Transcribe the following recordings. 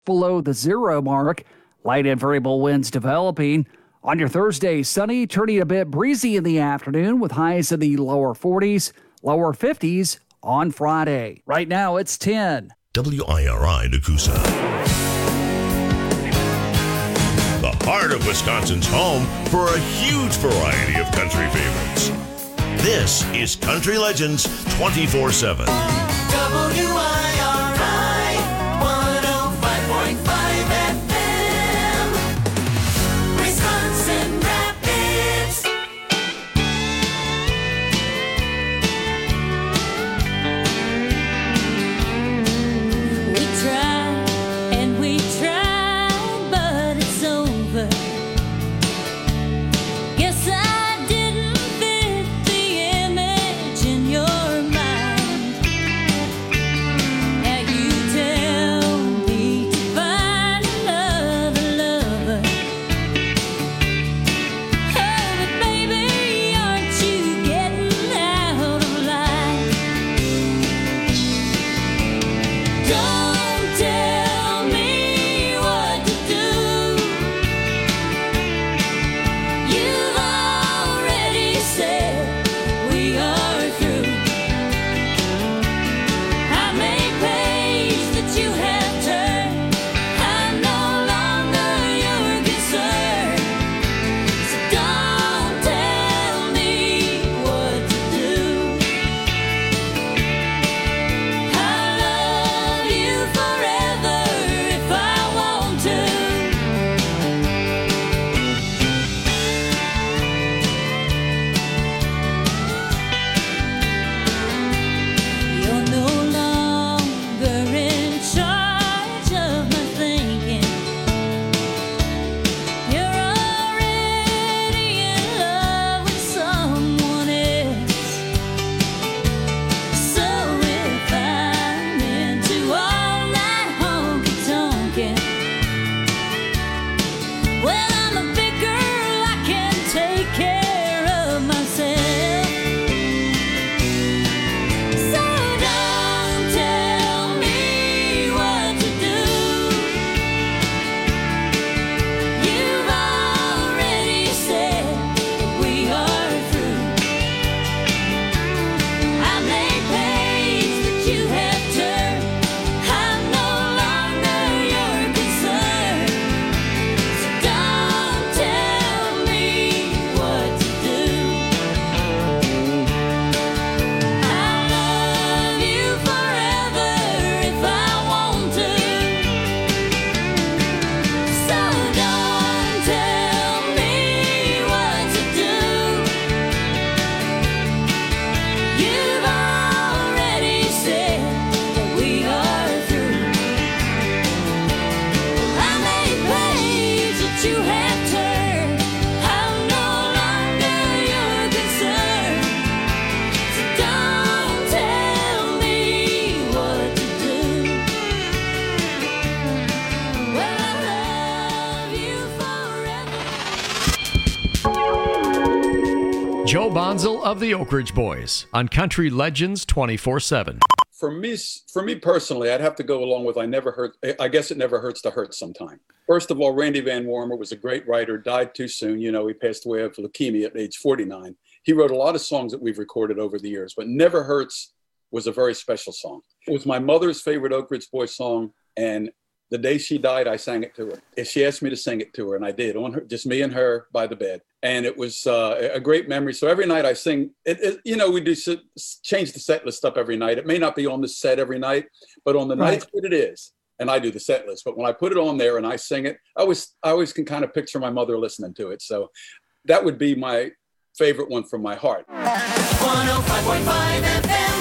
below the 0 mark. Light and variable winds developing. On your Thursday, sunny, turning a bit breezy in the afternoon with highs in the lower 40s, lower 50s on Friday. Right now, it's 10. WIRI Nakusa. The heart of Wisconsin's home for a huge variety of country favorites. This is Country Legends 24/7. WIRI 105.5 FM, Wisconsin Rapids. We tried and we tried, but it's over. Guess I didn't fit the image in your mind. Now you tell me to find another lover. Oh, but baby, aren't you getting out of line? Don't tell me what to do. You've already said we are through. I may page that you have turned. I'm no longer your concern. So don't tell me what to do. I'll love you forever if I want to. You're no longer in charge of my thinking. You're already in love with someone else. So if I'm into all that honky tonkin', well, I'm a big girl, I can take care of myself. So don't tell me what to do. You've already said we are through. I may page that you have turned. I'm no longer your concern. So don't tell me what to do. I'll love you forever if I want to. So don't tell me what to do. You've already said that we are through. I may page that you have turned. I'm no longer your concern. So don't tell me what to do. Well, I love you forever. Joe Bonzel of the Oak Ridge Boys on Country Legends 24/7. For me personally, I'd have to go along with I guess it never hurts to hurt sometime. First of all, Randy Van Warmer was a great writer, died too soon. You know, he passed away of leukemia at age 49. He wrote a lot of songs that we've recorded over the years, but Never Hurts was a very special song. It was my mother's favorite Oak Ridge Boys song, and the day she died, I sang it to her. And she asked me to sing it to her, and I did, on her, just me and her by the bed. And it was a great memory. So every night I sing, you know, we do change the set list up every night. It may not be on the set every night, but on the nights that it is, and I do the set list. But when I put it on there and I sing it, I always can kind of picture my mother listening to it. So that would be my favorite one from my heart. 105.5 FM.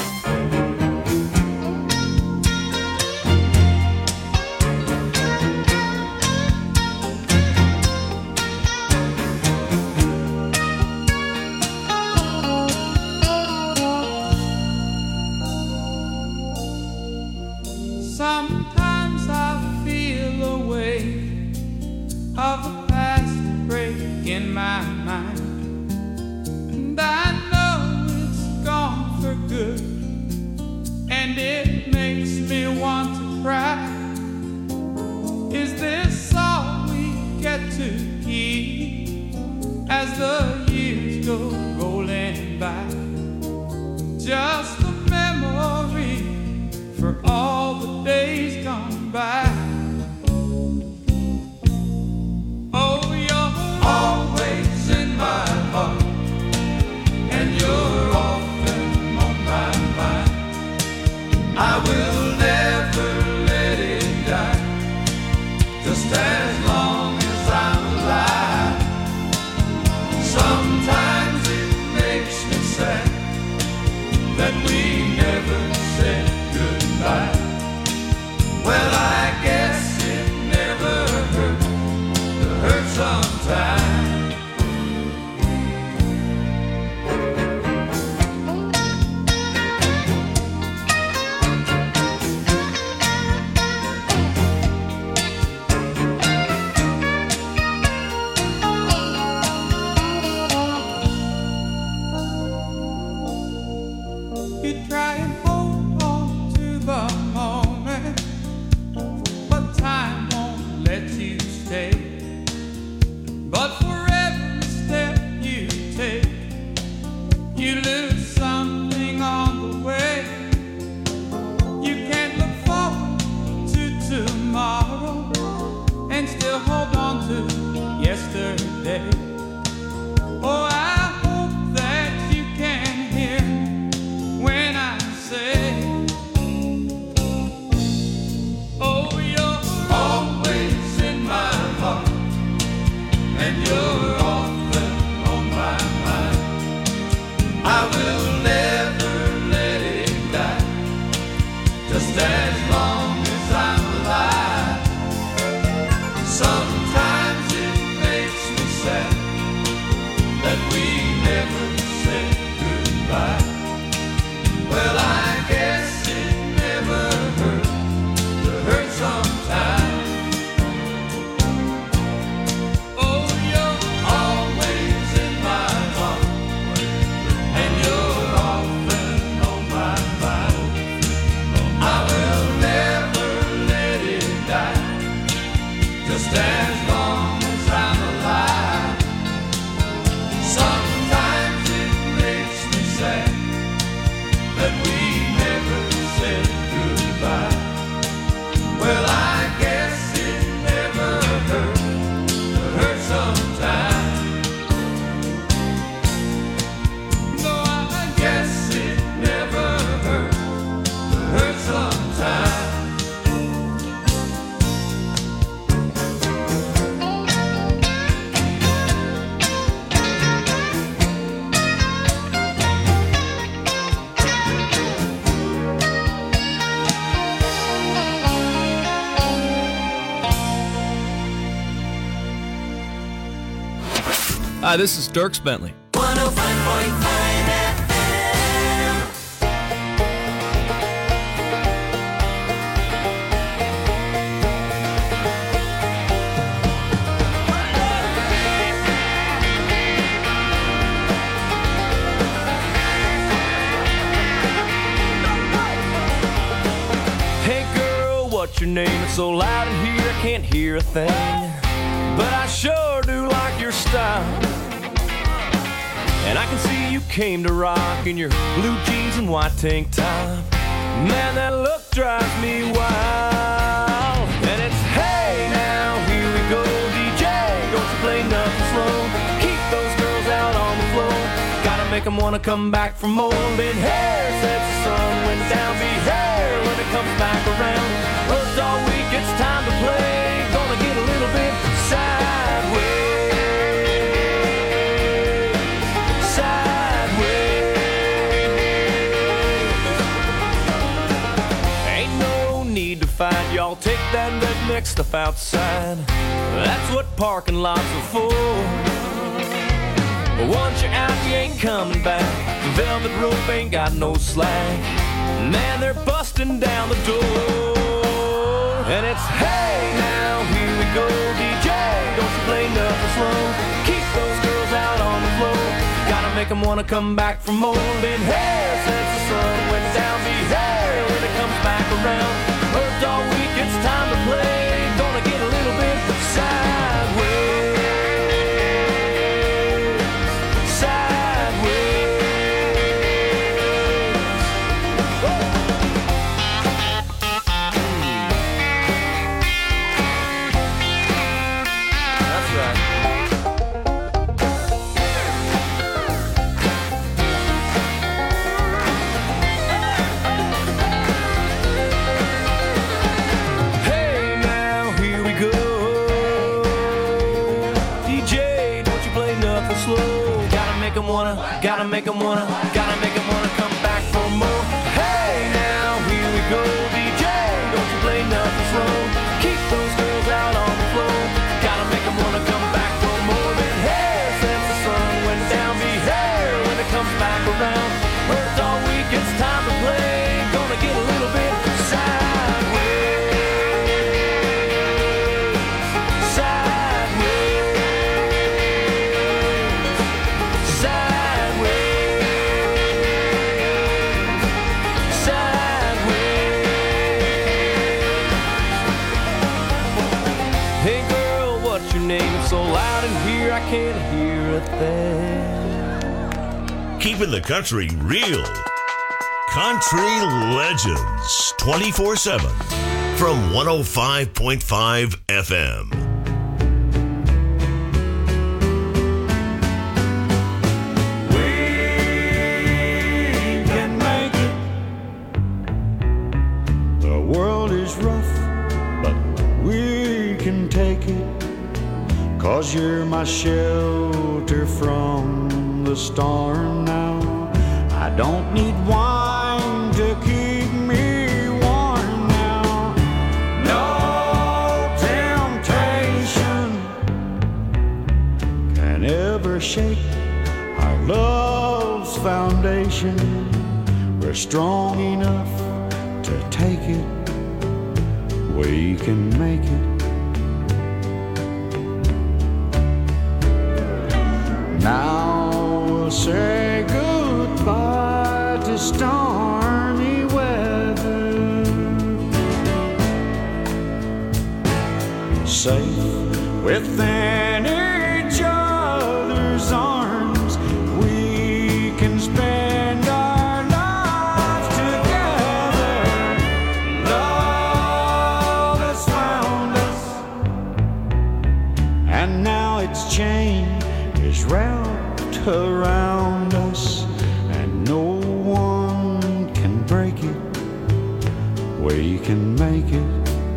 Sometimes I feel a weight of the past break in my mind, and I know it's gone for good, and it makes me want to cry. the years go rolling by, just a memory for all the days gone by. Oh, you're always in my heart, and you're often on my mind. I will never let it die, just as long as I'm alive. Sometimes it makes me sad that we never said goodbye. Well, I guess it never hurt to hurt sometimes. You try and hold on to the moment, but time won't let you stay. But for every step you take, you lose something on the way. You can't look forward to tomorrow and still hold on to yesterday. Oh, I hope that you can hear when I say, oh, you're always in my heart, and you're often on my mind. I will never let it die, just as long as I'm alive. Sometimes it makes me sad that we never said goodbye. Well, I guess it never hurt to hurt sometimes. Oh, you're always in my heart, and you're often on my mind. I will never let it die, just as long as I'm alive. Sometimes it makes me sad that we never said goodbye. Well, I guess it never hurt to hurt sometimes. No, I guess it never hurt to hurt sometimes. Hi, this is Dirks Bentley. 105.5 FM. Hey girl, what's your name? It's so loud in here I can't hear a thing, but I sure do like your style. And I can see you came to rock in your blue jeans and white tank top. Man, that look drives me wild. And it's hey now, here we go, DJ, don't you play nothing slow. Keep those girls out on the floor, gotta make them wanna come back for more. Been hair since the sun went down, be hair when it comes back around. Worked all week, it's time to play, gonna get a little bit sideways. Fight, y'all take that redneck stuff outside. That's what parking lots are for. But once you're out, you ain't coming back. The velvet rope ain't got no slack. Man, they're busting down the door. And it's hey now, here we go, DJ, don't you play nothing slow. Keep those girls out on the floor, gotta make them wanna come back for more. Been here since the sun went down, be here when it comes back around. Worked all week, it's time to play, gonna get a little bit sideways. Gotta make 'em wanna come back for more. Hey, now here we go, DJ. Don't you play nothing slow. Keep those girls out on the floor. Gotta make 'em wanna come back for more than hair since the sun went down. Be hair when it comes back around. Birds all week, it's time to play. Gonna get a little bit sideways. Sideways. Sideways. Sideways. Hey girl, what's your name? It's so loud in here I can't hear a thing. Keeping the country real. Country Legends 24/7 from 105.5 FM. We can make it. The world is rough, but we can take it. 'Cause you're my shelter from the storm now. I don't need wine to keep me warm now. No temptation can ever shake our love's foundation. We're strong enough to take it. We can make it. Now we'll say goodbye to stormy weather. Safe within each other's arms, we can spend our lives together. Love has found us, and now its chain is wrapped around us, and no one can break it. We can make it.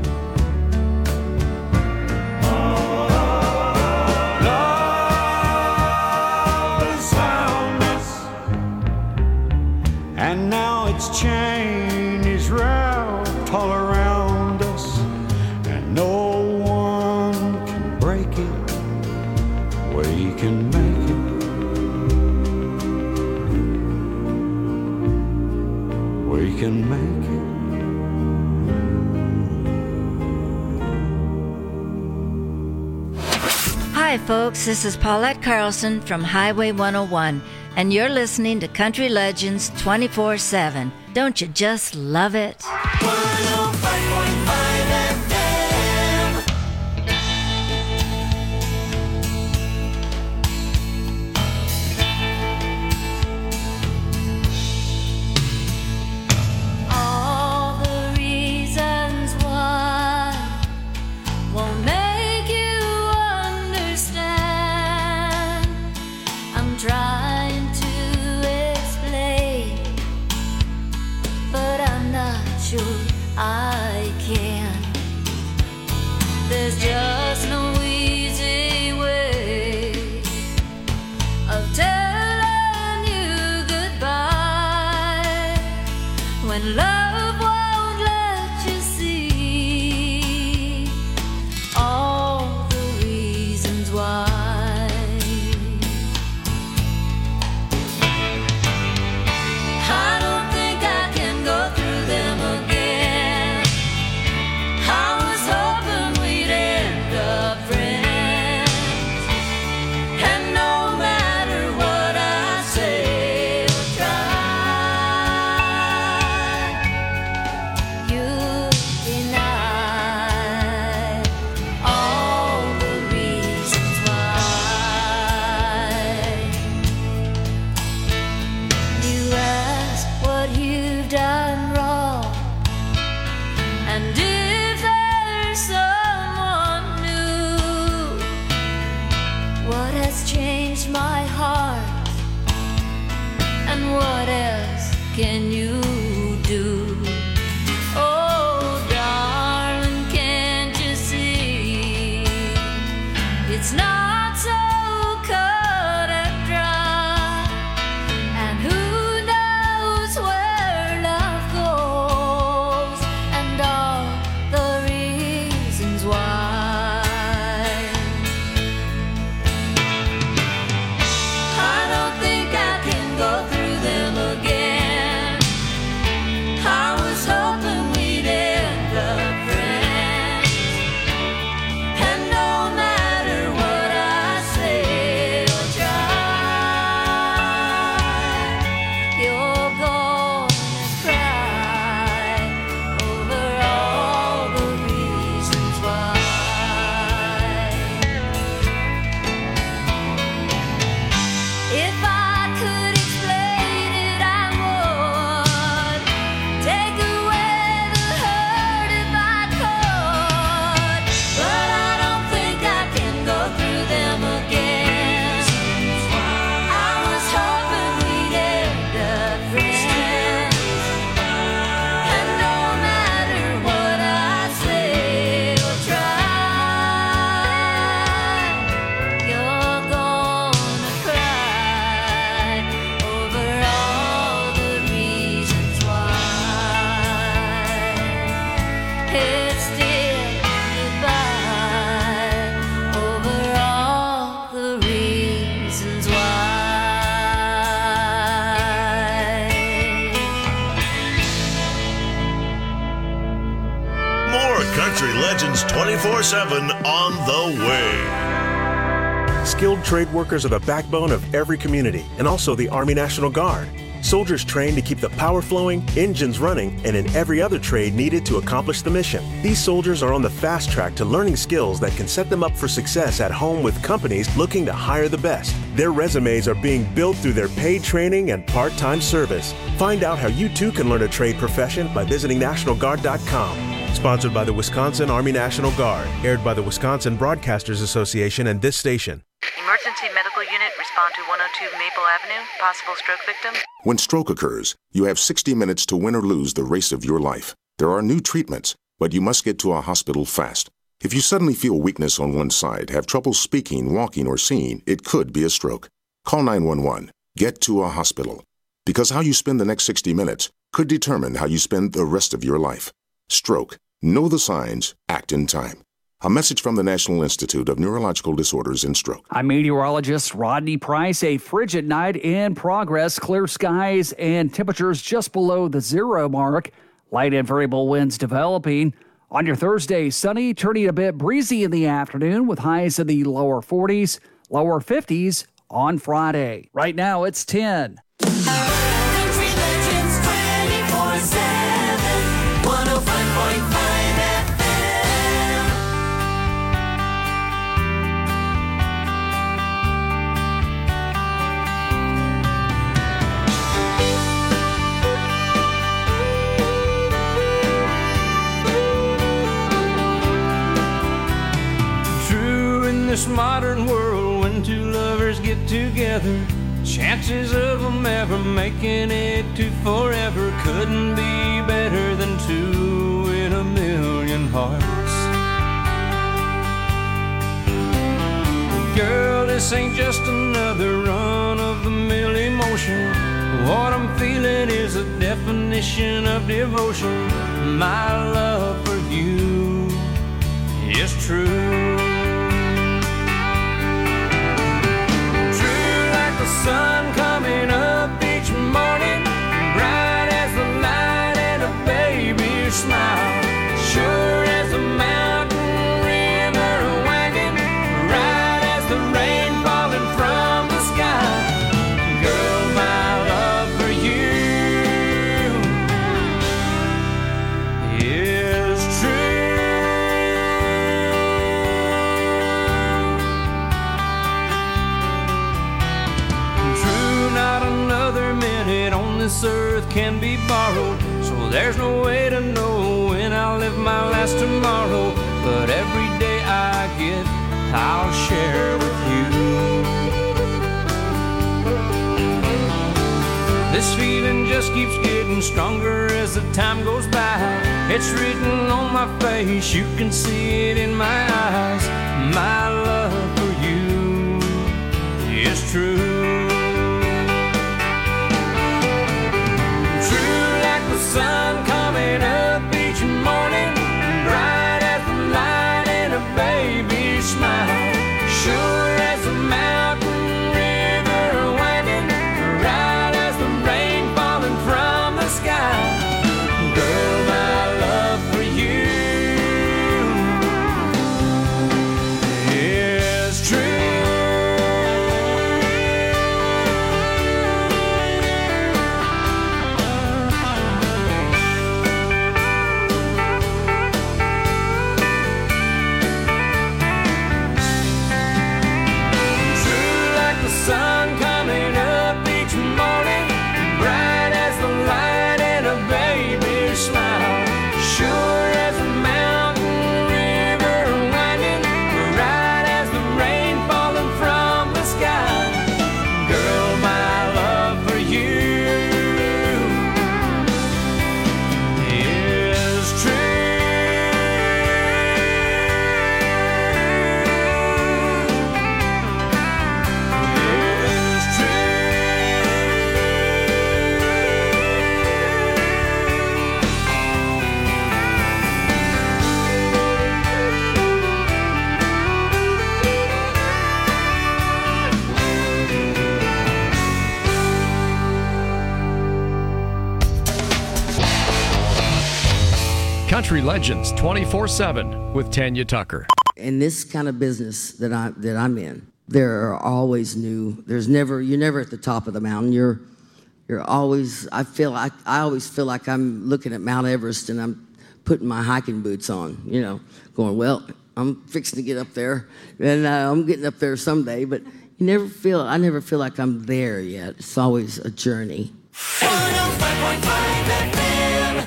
Love has found us, and now its chain is wrapped all around us, and no one can break it. We can make it. We can make it. Hi, folks. This is Paulette Carlson from Highway 101, and you're listening to Country Legends 24/7. Don't you just love it? 105.5 FM. All the reasons why won't make you understand. I'm trying to explain, but I'm not sure I can. There's just no easy way of telling you goodbye when love won't let you see all the reasons why. I don't think I can go through them again. I was hoping we'd end up friends, and no matter what I say or try, you deny all the reasons why. You ask what you've done wrong, and if there's someone new. What has changed my heart, and what else can you do? Oh, darling, can't you see? It's not so cut and dry. 24/7 on the way. Skilled trade workers are the backbone of every community and also the Army National Guard. Soldiers trained to keep the power flowing, engines running, and in every other trade needed to accomplish the mission. These soldiers are on the fast track to learning skills that can set them up for success at home with companies looking to hire the best. Their resumes are being built through their paid training and part-time service. Find out how you too can learn a trade profession by visiting NationalGuard.com. Sponsored by the Wisconsin Army National Guard. Aired by the Wisconsin Broadcasters Association and this station. Emergency medical unit, respond to 102 Maple Avenue. Possible stroke victim. When stroke occurs, you have 60 minutes to win or lose the race of your life. There are new treatments, but you must get to a hospital fast. If you suddenly feel weakness on one side, have trouble speaking, walking, or seeing, it could be a stroke. Call 911. Get to a hospital. Because how you spend the next 60 minutes could determine how you spend the rest of your life. Stroke. Know the signs. Act in time. A message from the National Institute of Neurological Disorders and Stroke. I'm meteorologist Rodney Price. A frigid night in progress. Clear skies and temperatures just below the 0 mark. Light and variable winds developing. On your Thursday, sunny, turning a bit breezy in the afternoon with highs in the lower 40s, lower 50s on Friday. Right now, it's 10. Country Legends 24/7, 105.5 FM. True in this modern world, when two lovers get together, chances of them ever making it to forever couldn't be better than two in a million hearts. Girl, this ain't just another run-of-the-mill emotion. What I'm feeling is a definition of devotion. My love for you is true. The sun coming up each morning, bright as the light and a baby's smile, sure as a mountain river wagon, right as the rain falling from the sky. Girl, my love for you is true. This earth can be borrowed, so there's no way to know when I'll live my last tomorrow. But every day I get, I'll share with you. This feeling just keeps getting stronger as the time goes by. It's written on my face, you can see it in my eyes. My love for you is true. Sun coming up each morning, bright as the light and a baby's smile, sure as a mountain river winding, right as the rain falling from the sky. Girl, my love for you Country Legends 24/7 with Tanya Tucker. In this kind of business that I'm in, there are always you're never at the top of the mountain. You're always, I always feel like I'm looking at Mount Everest and I'm putting my hiking boots on, going, well, I'm fixing to get up there and I'm getting up there someday, but I never feel like I'm there yet. It's always a journey. 105.5 FM.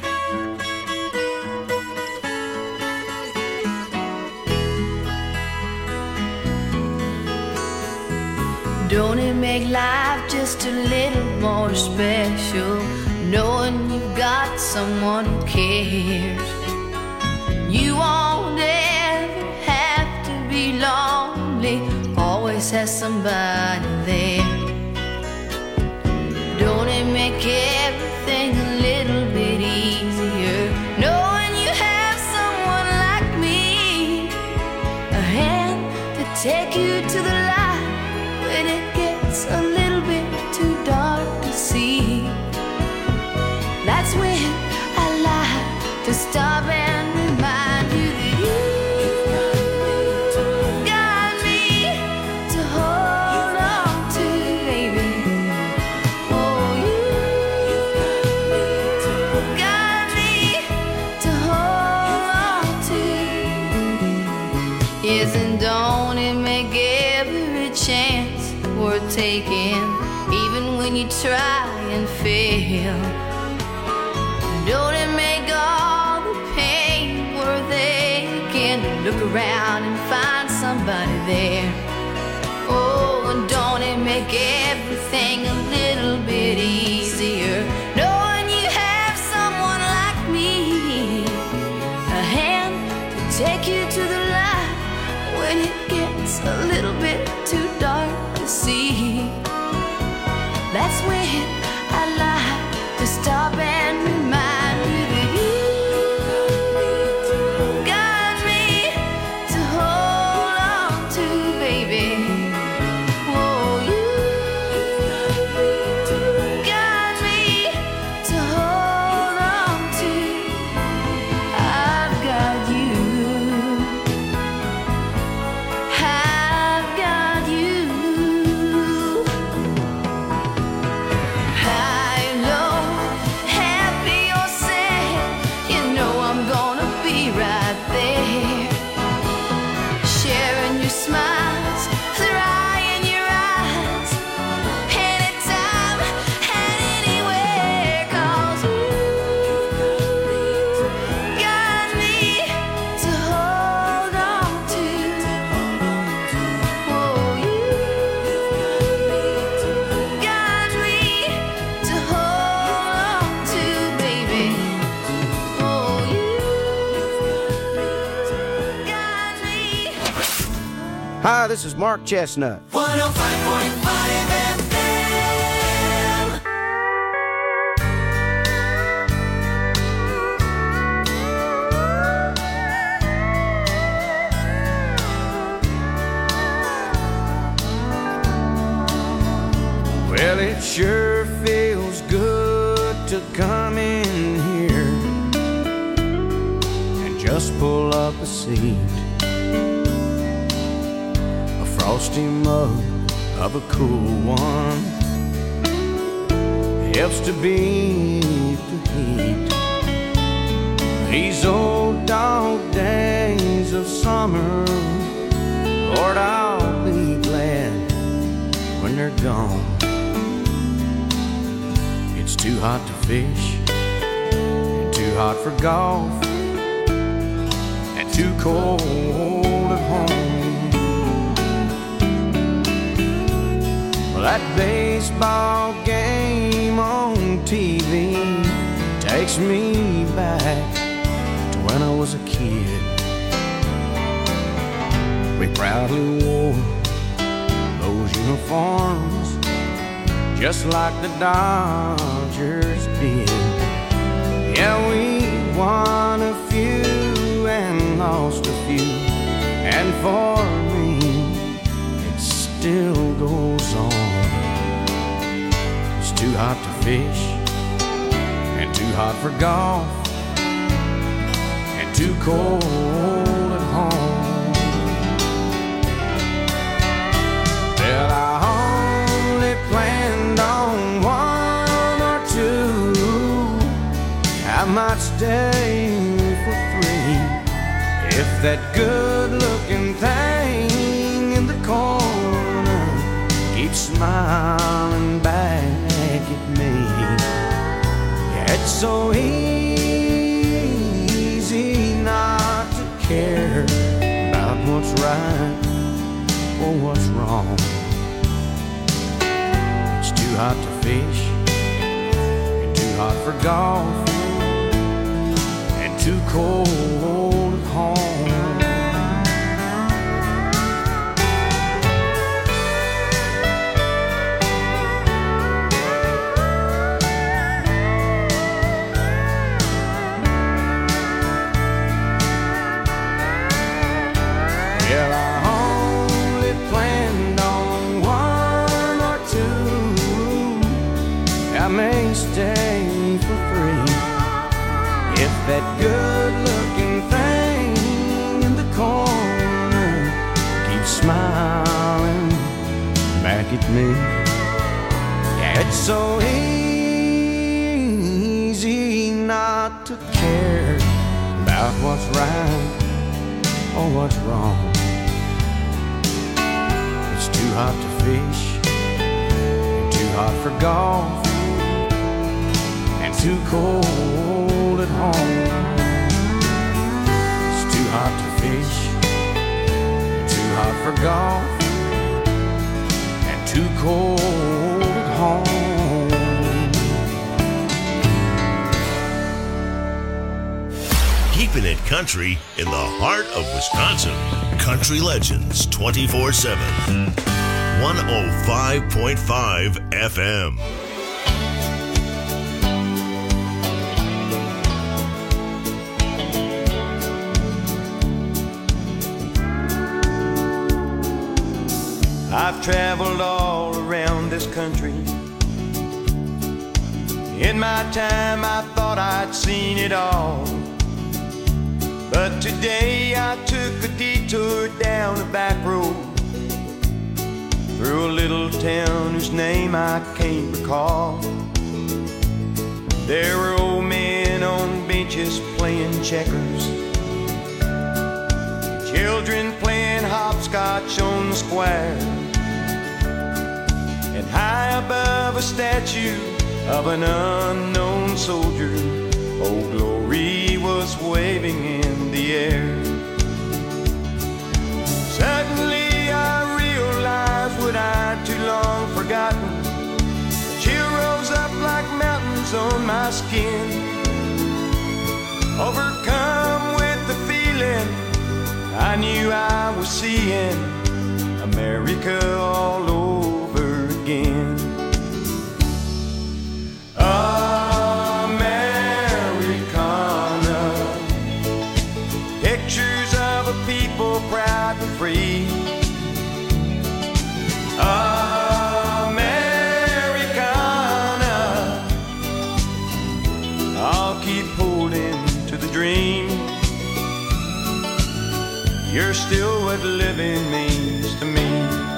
Don't it make life just a little more special, knowing you've got someone who cares? You won't ever have to be lonely, always has somebody there. Don't it make everything a little bit easier, knowing you have someone like me, a hand to take you to the light when it gets a little bit too dark to see. That's when I like to stop and remind you that you got me to hold on to, baby. Oh, you got me to hold on to. Yes, and don't it make every chance worth taking, even when you try and fail? Don't it make all the pain worth aching? Look around and find somebody there. Oh, and don't it make everything a little bit easier, knowing you have someone like me, a hand to take you to the light when it gets a little bit too dark to see. That's when I like to stop and remind you that you got me to hold on to, baby. Oh, you got me to hold on to. I've got you. I've got you. High, low, happy or sad, you know I'm gonna be right there, sharing your smiles, drying your eyes, anytime and anywhere, 'cause you got me to hold on to. Oh, you got me to hold on to, baby. Oh, you got me. Hi, this is Mark Chestnut. 105.5 FM. Well, it sure feels good to come in here and just pull up a seat. A frosty mug of a cool one helps to beat the heat. These old dog days of summer, Lord, I'll be glad when they're gone. It's too hot to fish, and too hot for golf, and too cold at home. Well, that baseball game on TV takes me back to when I was a kid. We proudly wore those uniforms just like the Dodgers did. Yeah, we won a few and lost a few, and for me it still goes on. It's too hot to fish and too hot for golf, too cold at home. Well, I only planned on one or two. I might stay for 3 if that good-looking thing in the corner keeps smiling back at me. Yeah, it's so easy not to care about what's right or what's wrong. It's too hot to fish, and too hot for golf, and too cold at home. Well, I only planned on 1 or 2. I may stay for 3 if that good-looking thing in the corner keeps smiling back at me. Yeah, it's so easy not to care about what's right or what's wrong. It's too hot to fish, and too hot for golf, and too cold at home. It's too hot to fish, and too hot for golf, and too cold at home. Keeping it country in the heart of Wisconsin. Country Legends 24/7. 105.5 FM. I've traveled all around this country. In my time, I thought I'd seen it all. But today I took a detour down a back road through a little town whose name I can't recall. There were old men on benches playing checkers, children playing hopscotch on the square, and high above a statue of an unknown soldier, Old Glory was waving in the air. Suddenly I realized what I'd too long forgotten. A chill rose up like mountains on my skin. Overcome with the feeling, I knew I was seeing America all over again. Pictures of a people proud and free. Americana, I'll keep holding to the dream. You're still what living means to me.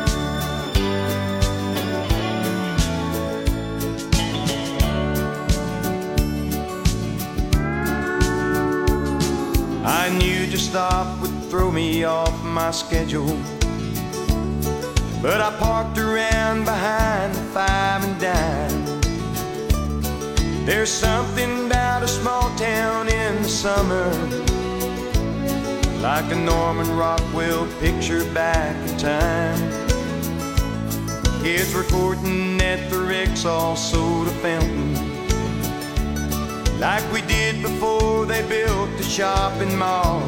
I knew to stop would throw me off my schedule, but I parked around behind the Five and Dime. There's something about a small town in the summer, like a Norman Rockwell picture back in time. Kids were courting at the Rexall soda fountain, like we did before they built the shopping mall.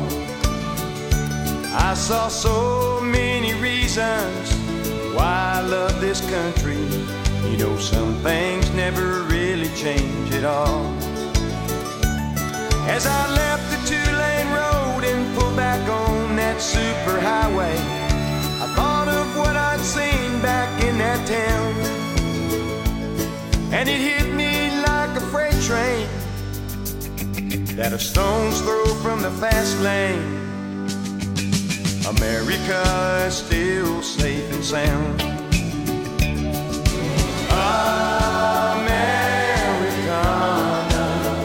I saw so many reasons why I love this country. You know, some things never really change at all. As I left the two-lane road and pulled back on that superhighway, I thought of what I'd seen back in that town, and it hit me like a freight train that a stone's throw from the fast lane. America is still safe and sound. Americana,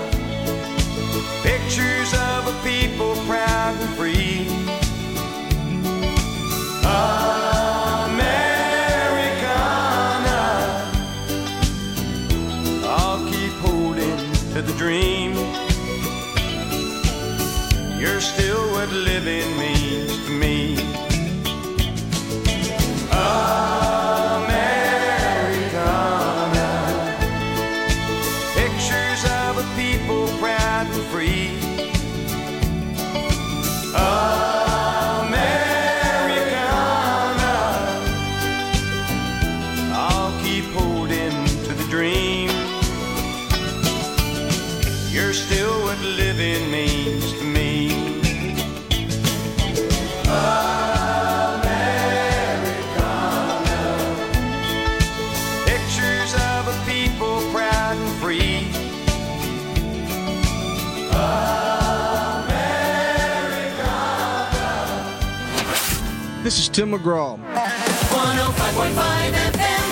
pictures of a people proud and free. Americana, I'll keep holding to the dream. You're still what living means to me. Americana, pictures of a people proud and free. Americana, I'll keep holding to the dream. You're still what living means to me. Americana, pictures of a people proud and free. This is Tim McGraw. 105.5 FM.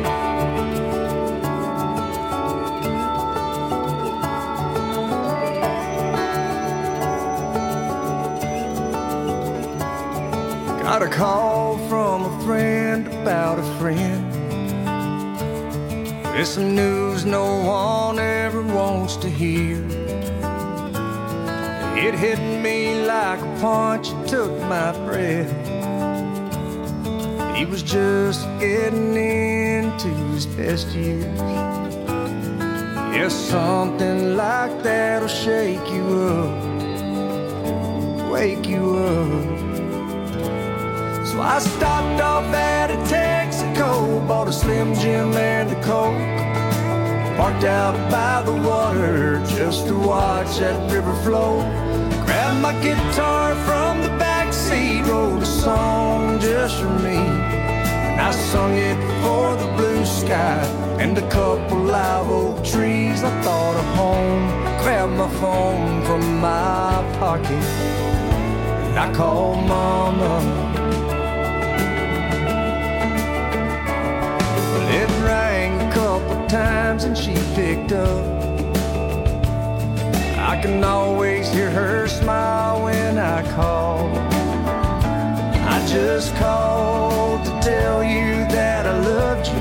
Got a call from a friend about a friend. It's some news no one ever wants to hear. It hit me like a punch, it took my breath. He was just getting into his best years. Yes, something like that'll shake you up, wake you up. So I stopped off at a Texaco, bought a Slim Jim and a Coke. Parked out by the water just to watch that river flow. Grabbed my guitar from the back seat, wrote a song just for me. And I sung it for the blue sky and a couple live oak trees. I thought of home, grabbed my phone from my pocket, and I called Mama. It rang a couple times and she picked up. I can always hear her smile when I call. I just called to tell you that I loved you.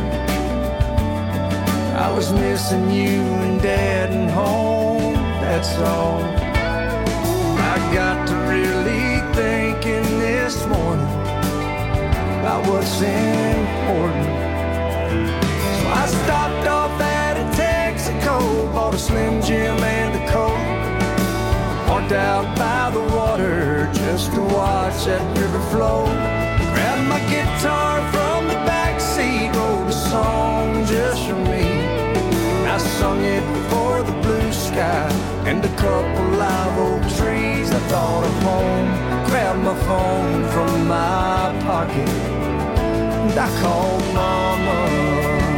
I was missing you and Dad and home, that's all. I got to really thinking this morning about what's important. So I stopped off at a Texaco, bought a Slim Jim and a Coke. Parked out by the water just to watch that river flow. Grabbed my guitar from the back seat, wrote a song just for me. I sung it for the blue sky and a couple live oak trees. I thought of home, grabbed my phone from my pocket, and I called Mama.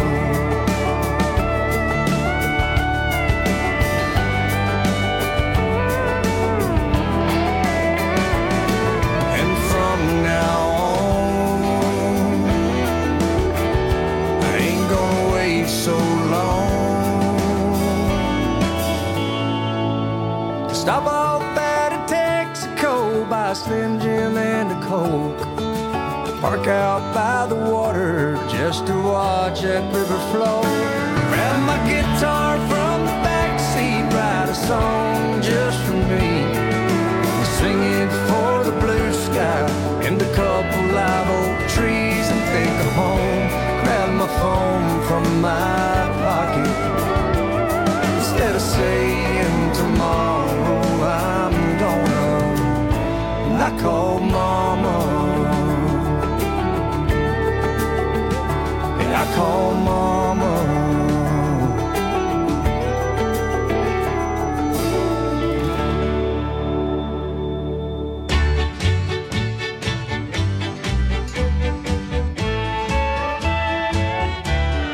So long. Stop off at a Texaco, buy a Slim Jim and a Coke. Park out by the water just to watch that river flow. Grab my guitar from the back seat, write a song just for me. Sing it for the blue sky and a couple live oak trees, and think of home. Grab my phone from my pocket. Instead of saying tomorrow I'm gonna, and I call Mama. And I call Mama.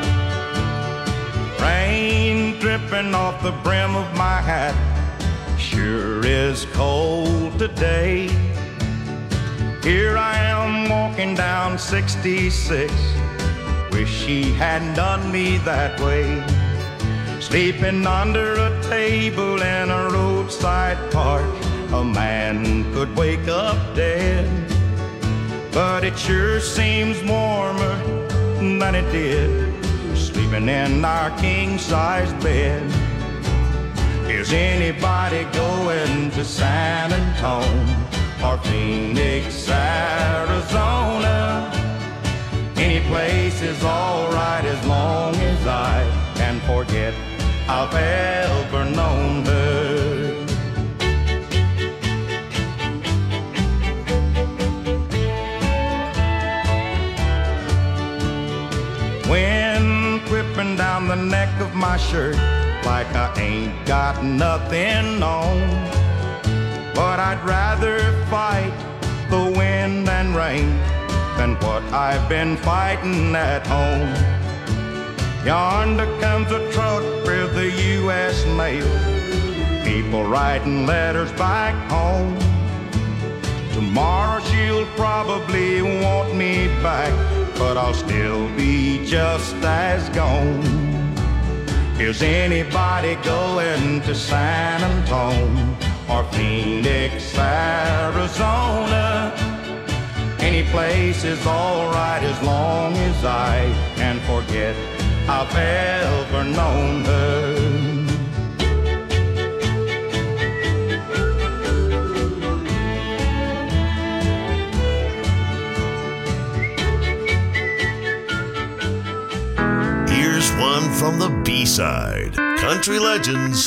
Dripping off the brim of my hat, sure is cold today. Here I am walking down 66. Wish she hadn't done me that way. Sleeping under a table in a roadside park. A man could wake up dead, but it sure seems warmer than it did sleeping in our king-size bed. Is anybody going to San Antonio or Phoenix, Arizona? Any place is all right as long as I can forget I've ever known her. Wind whipping down the neck of my shirt like I ain't got nothing on. But I'd rather fight the wind and rain than what I've been fighting at home. Yonder comes a truck with the U.S. mail, people writing letters back home. Tomorrow she'll probably want me back, but I'll still be just as gone. Is anybody going to San Antonio or Phoenix, Arizona? Any place is all right as long as I can forget I've ever known her. Here's one from the B-side. Country Legends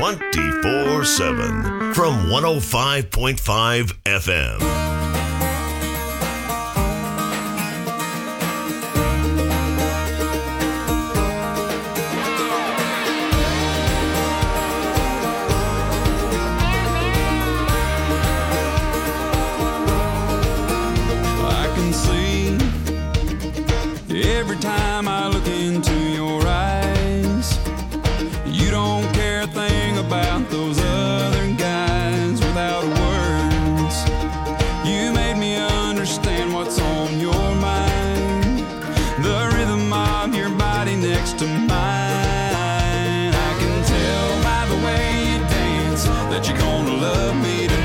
24/7 from 105.5 FM. Every time I look into your eyes, you don't care a thing about those other guys. Without words, you made me understand what's on your mind. The rhythm of your body next to mine. I can tell by the way you dance that you're gonna love me tonight.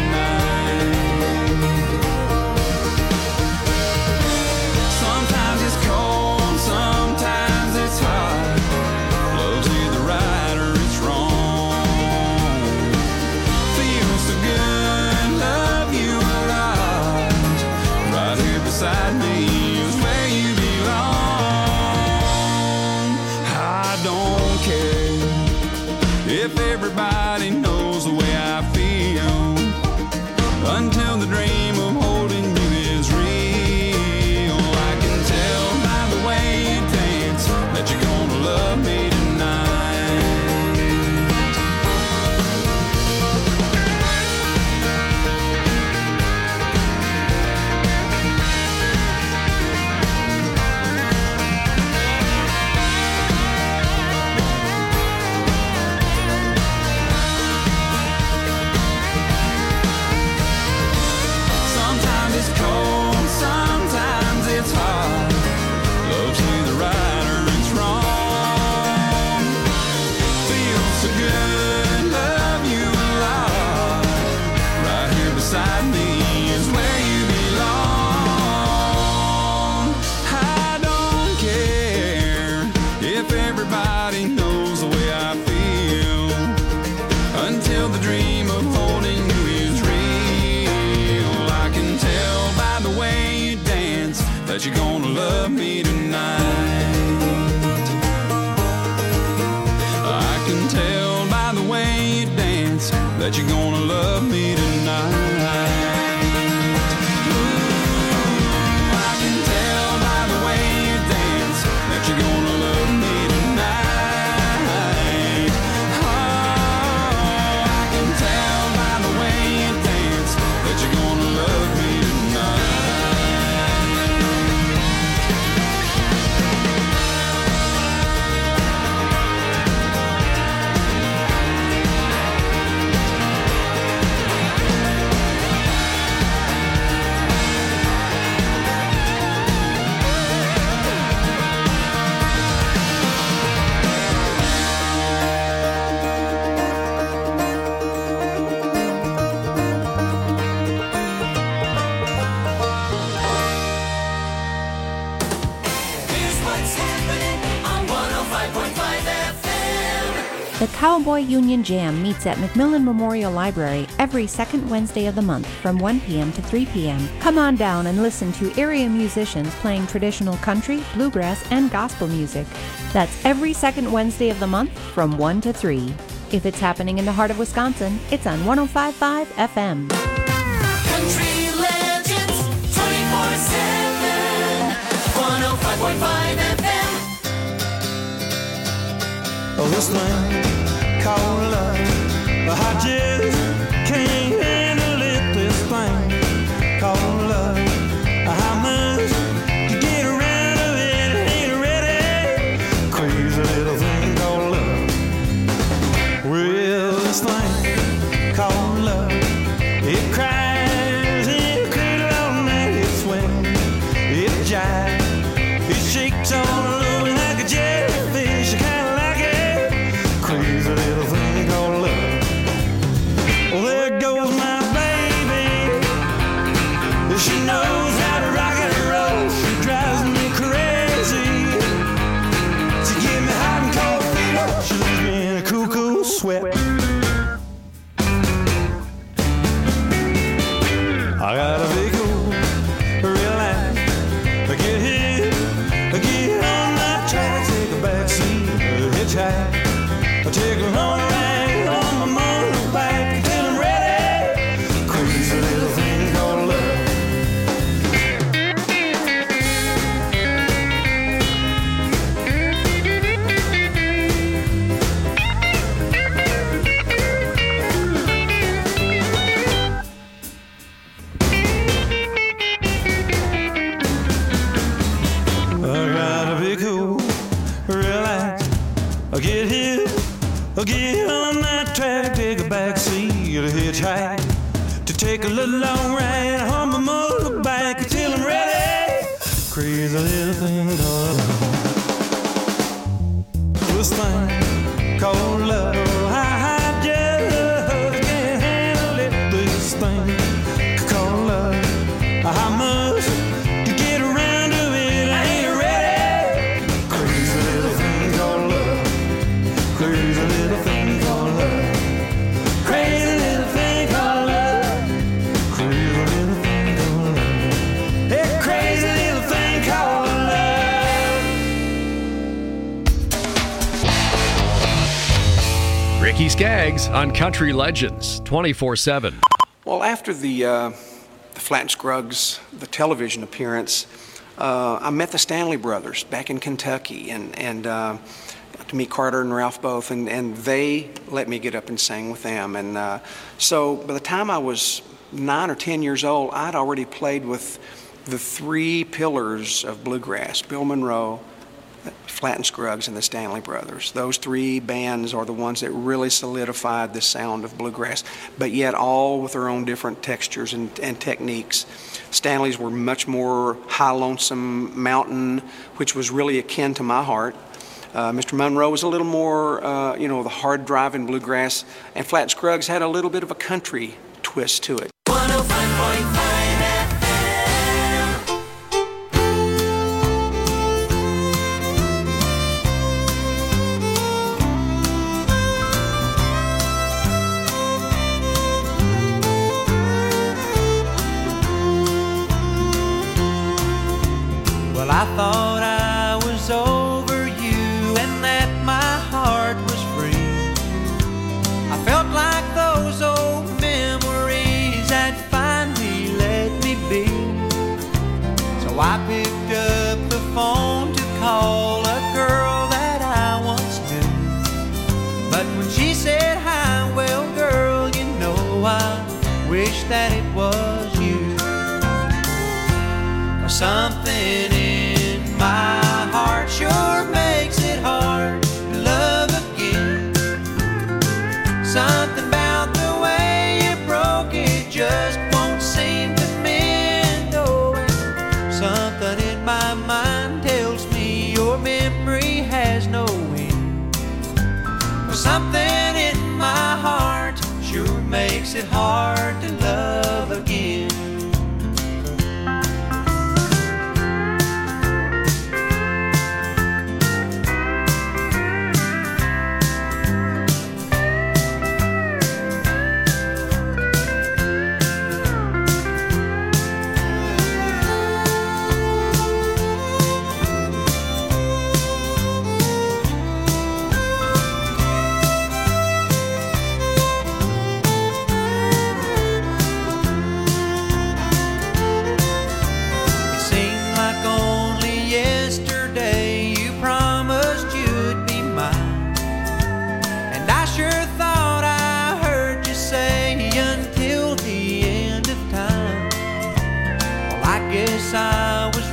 Sometimes it's cold, sometimes it's hot. Love's either right or it's wrong. Feels so good, love you a lot. Right here beside me is where you belong. I don't care if everybody knows the way I feel, until the dream of holding you is real. I can tell by the way you dance that you're gonna love me Sometimes it's cold, sometimes it's hot. Love's either right or it's wrong. Feels so good, love you a lot. Right here beside me is where you belong. I don't care if everybody knows the way I feel, until the dream of holding you is real. I can tell by the way you dance that you're gonna love me tonight. I can tell by the way you dance that you're gonna love me tonight. Ooh, I can tell by the way you dance that you're gonna love me tonight. Oh, I can tell by the way you dance that you're gonna love me tonight. The Cowboy Union Jam meets at McMillan Memorial Library every second Wednesday of the month from 1 p.m. to 3 p.m. Come on down and listen to area musicians playing traditional country, bluegrass, and gospel music. That's every second Wednesday of the month from 1 to 3. If it's happening in the heart of Wisconsin, it's on 105.5 FM. Country Legends 24/7, 105.5 FM. Oh, this thing called love, I just can't handle it. This thing called love, how much to get around of it ain't ready. Crazy little thing called love. Well, this thing called love, it cries in a cradle all night. It swings, it jives, it shakes all over like a jellyfish. I kinda like it. Crazy little thing called love. Well, there goes my baby. She knows how to rock and roll. She drives me crazy. She gives me hot and cold fever. She leaves me in a cool, cool sweat. I gotta be cool, relax, get hit, get on my track, take a back seat, hitchhike. I take her on a ride on my motorbike till I'm ready. Crazy little thing called love. I gotta be cool, relax, get hit. Get on that track, take a back seat, a hitchhike, to take a little long ride on my motorbike until I'm ready. Crazy little thing called love. This thing called love, I just can't handle it. This thing called love, how much to get around to it, I ain't ready. Crazy little thing called love. Crazy little thing called love. Crazy little thing called love. Crazy little thing called love. Hey, crazy little thing called love. Ricky Skaggs on Country Legends 24/7. Well, after the Flat Scruggs, the television appearance, I met the Stanley Brothers back in Kentucky, and got to meet Carter and Ralph both, and they let me get up and sing with them. And so by the time I was 9 or 10 years old, I'd already played with the three pillars of bluegrass: Bill Monroe, Flat and Scruggs, and the Stanley Brothers. Those three bands are the ones that really solidified the sound of bluegrass, but yet all with their own different textures and techniques. Stanley's were much more high, lonesome mountain, which was really akin to my heart. Mr. Monroe was a little more, the hard driving bluegrass, and Flat and Scruggs had a little bit of a country twist to it. 105.5 FM. Well, I thought I was over you and that my heart was free. I felt like those old memories had finally let me be. So I picked up the phone to call a girl that I once knew. But when she said hi, well, girl, you know I wish that it was you. Something in my heart sure makes it hard to love again. Something about the way you broke it just won't seem to mend. Oh, and something in my mind tells me your memory has no end. Something in my heart sure makes it hard to love again.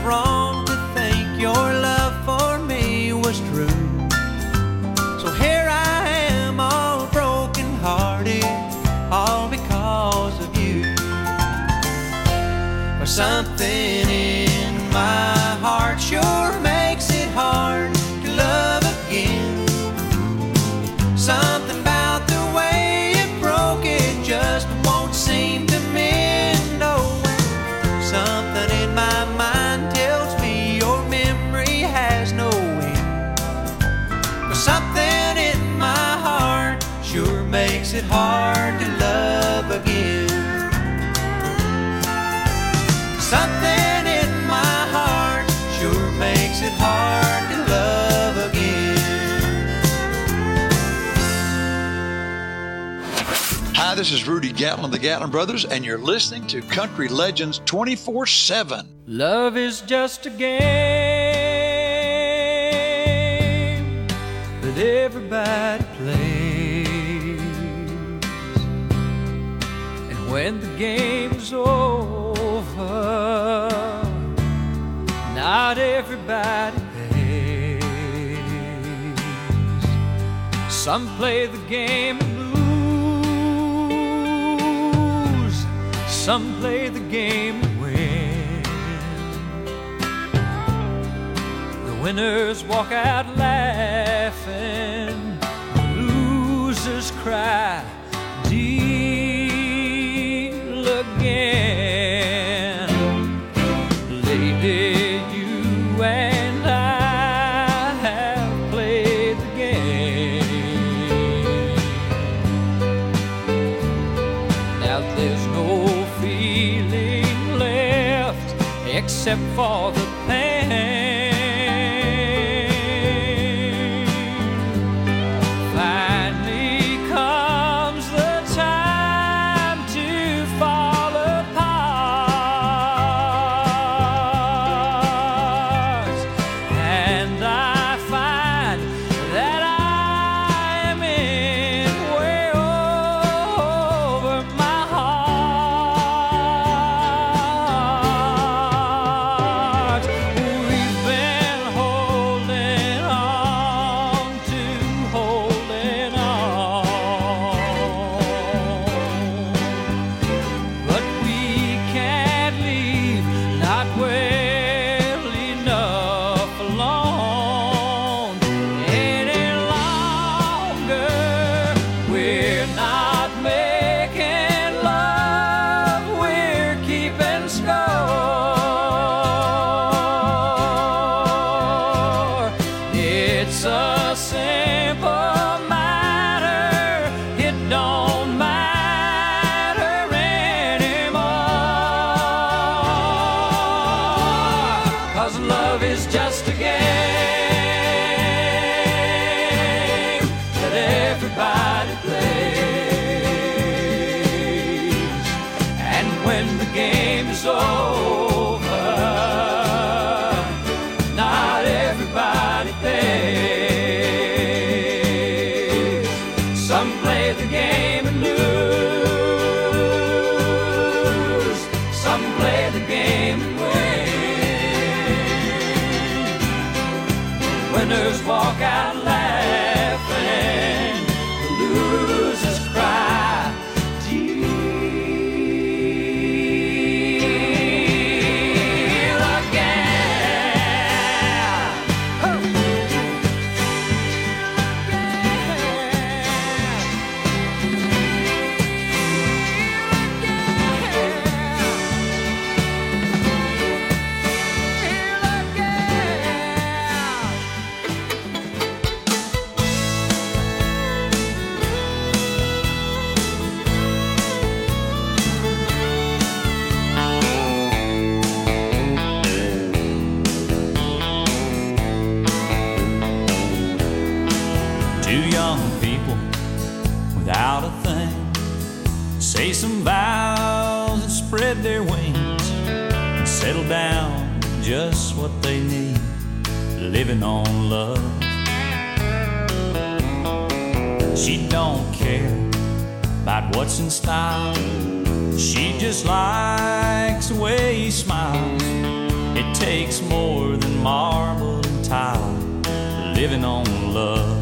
wrong to think your love for me was true. So here I am, all broken hearted, all because of you. For something in my heart sure makes it hard to love again. Something about the way it broke it just won't seem to mend. Oh, something in my mind tells me your memory has no end. But something in my heart sure makes it hard to love again. Something in my heart sure makes it hard to love again. Hi, this is Rudy Gatlin of the Gatlin Brothers, and you're listening to Country Legends 24/7. Love is just a game that everybody plays, and when the game's over, not everybody pays. Some play the game and lose, some play the game and win. The winners walk out laughing, the losers cry, deal again. Lady, you and I have played the game. Now there's no feeling left except for the pain. Finally comes the time to fall apart, and I find that I am in way over my heart. We've been holding on to holding on, but we can't leave, not well enough alone any longer. We're not making love, we're keeping score. It's a simple matter, it don't matter anymore, 'cause love is just a game that everybody plays, and when the game is over, not everybody pays. Some play the game and lose, some play the game and win. Winners walk out laughing, the losers cry, deal again. Two young people without a thing say some vows and spread their wings and settle down just what they need, living on love. She don't care about what's in style, she just likes the way he smiles. It it takes more than marble and tile, living on love.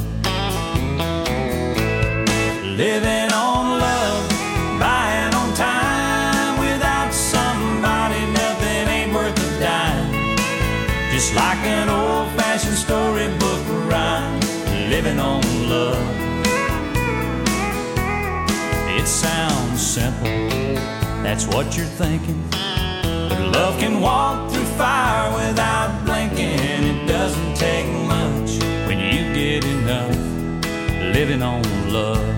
Living on love, buying on time. Without somebody, nothing ain't worth a dime. Just like an old-fashioned storybook rhyme, living on love. It sounds simple, that's what you're thinking. But love can walk through fire without blinking. It doesn't take much when you get enough, living on love.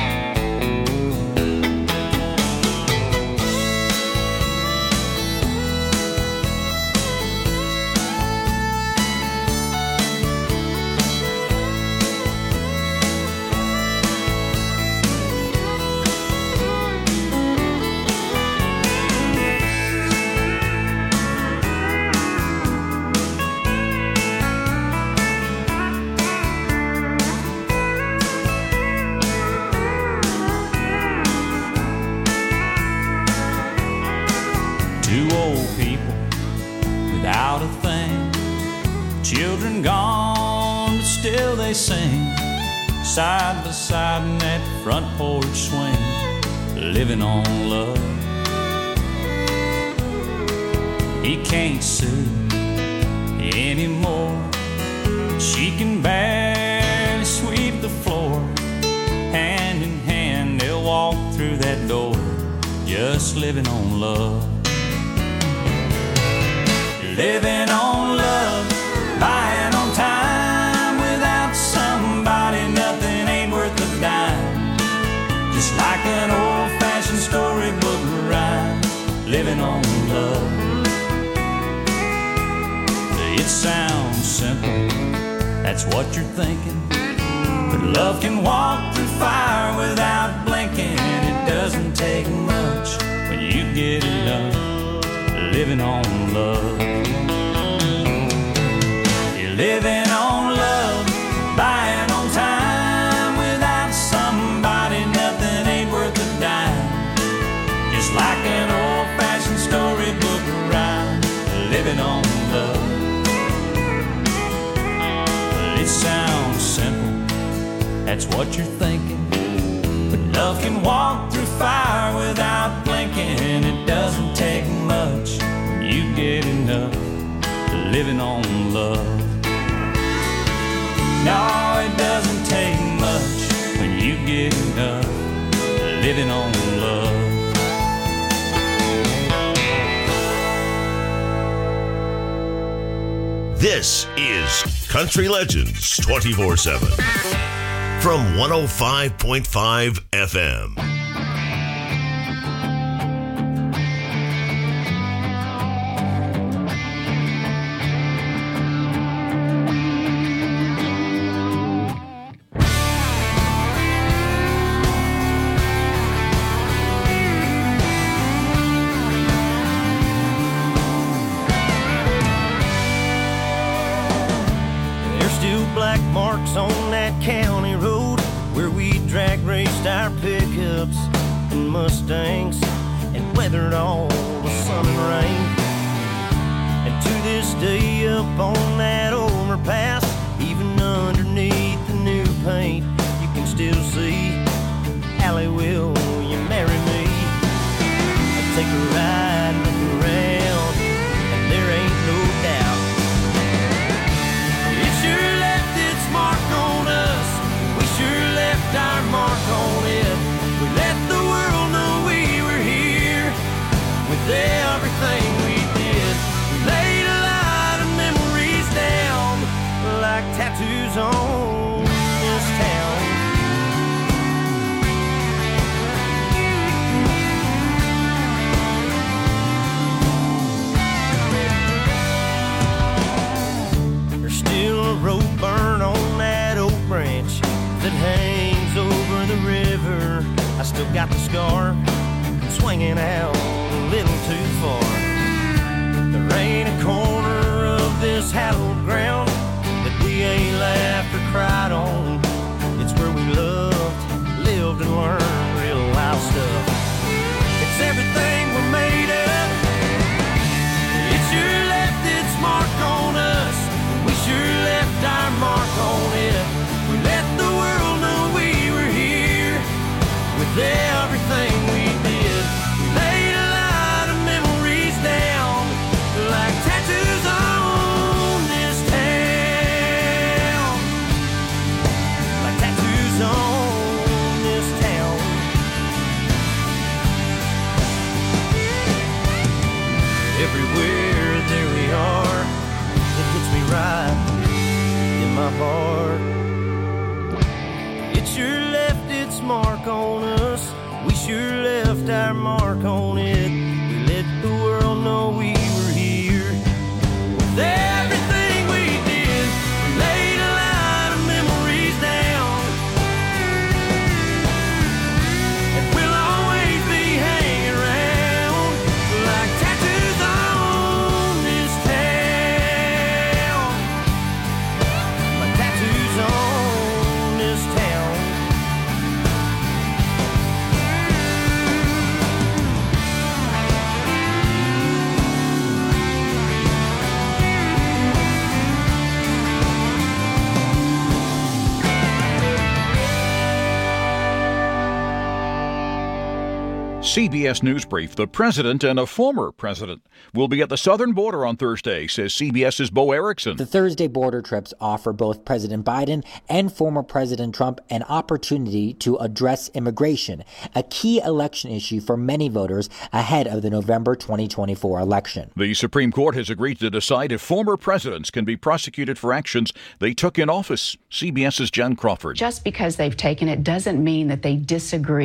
Two old people without a thing, children gone, but still they sing, side by side in that front porch swing, living on love. He can't sue anymore, she can barely sweep the floor. Hand in hand they'll walk through that door, just living on love. Living on love, buying on time. Without somebody, nothing ain't worth a dime. Just like an old-fashioned storybook rhyme, living on love. It sounds simple, that's what you're thinking. But love can walk through fire without blinking. It doesn't take much when you get enough, living on love. You're living on love, buying on time. Without somebody, nothing ain't worth a dime. Just like an old-fashioned storybook rhyme, living on love. It sounds simple, that's what you're thinking. But love can walk through fire without blinking. It doesn't take much when you get enough, living on love. No, it doesn't take much when you get enough, living on love. This is Country Legends 24/7 from 105.5 FM. Black marks on that county road where we drag raced our pickups and Mustangs and weathered all the sun and rain. And to this day up on that overpass, even underneath the new paint, you can still see Allie, will you marry me? I'll take a ride and look around, and there ain't no doubt it sure left its mark on us. We sure left our mark on it. We let the world know we were here with everything we did. We laid a lot of memories down like tattoos on this town. There's still a rope burn on that oak branch that hangs over the river. I still got the scar swinging out a little too far. There ain't a corner of this hallowed ground that we ain't laughed or cried on. It's where we loved, lived, and learned real wild stuff. It's everything we're made of. It sure left its heart. It sure left its mark on us. We sure left our mark on it. We let the world know we were here. With everything we did, we laid a lot of memories down. And we'll always be hanging around like tattoos on this town. Like tattoos on this town. CBS News Brief. The president and a former president will be at the southern border on Thursday, says CBS's Bo Erickson. The Thursday border trips offer both President Biden and former President Trump an opportunity to address immigration, a key election issue for many voters ahead of the November 2024 election. The Supreme Court has agreed to decide if former presidents can be prosecuted for actions they took in office. CBS's Jen Crawford. Just because they've taken it doesn't mean that they disagree